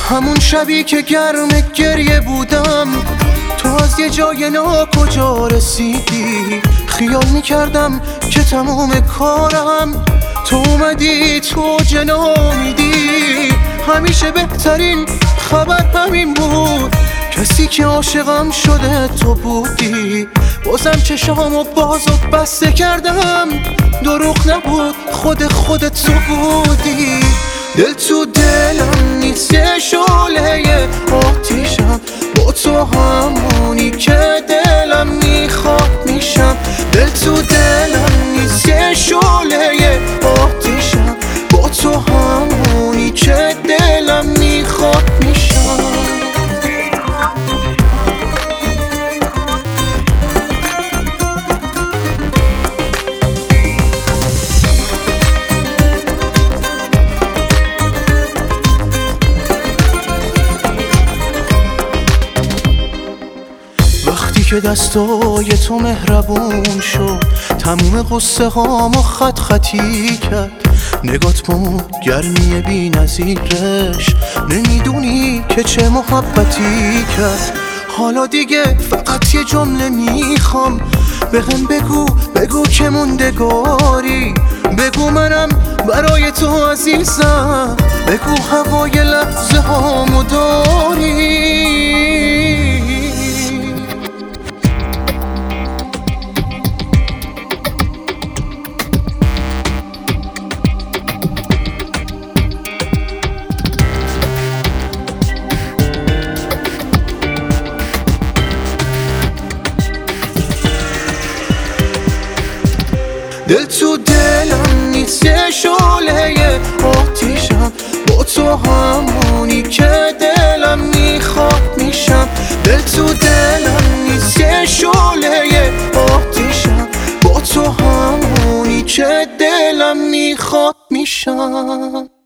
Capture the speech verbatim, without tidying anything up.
همون شبی که گرم گریه بودم، تو از یه جای ناکجا رسیدی. خیال میکردم که تموم کارم، تو اومدی تو جنا میدی. همیشه بهترین خبر همین بود، کسی که عاشقم شده تو بودی. بازم چشامو باز و بسته کردم، دروغ نبود خود خودت تو بودی. دل تو دلم نیست یه شعله آتیشم، با تو همونی که دلم میخواد میشم. دل تو دلم نیست یه شعله آتیشم، با تو همونی که دلم میخواد میشم. که دستای تو مهربون شد، تموم قصه هامو خط خطی کرد. نگات بود گرمی بی نظیرش، نمیدونی که چه محبتی کرد. حالا دیگه فقط یه جمله میخوام، بهم بگو بگو که موندگاری. بگو منم برای تو عزیزم، بگو هوای لحظه هامو داری. دل تو دلم نیست یه شعله آتیشم، با تو همونی که دلم میخواد میشم. دل تو دلم نیست یه شعله آتیشم، با تو همونی که دلم میخواد میشم.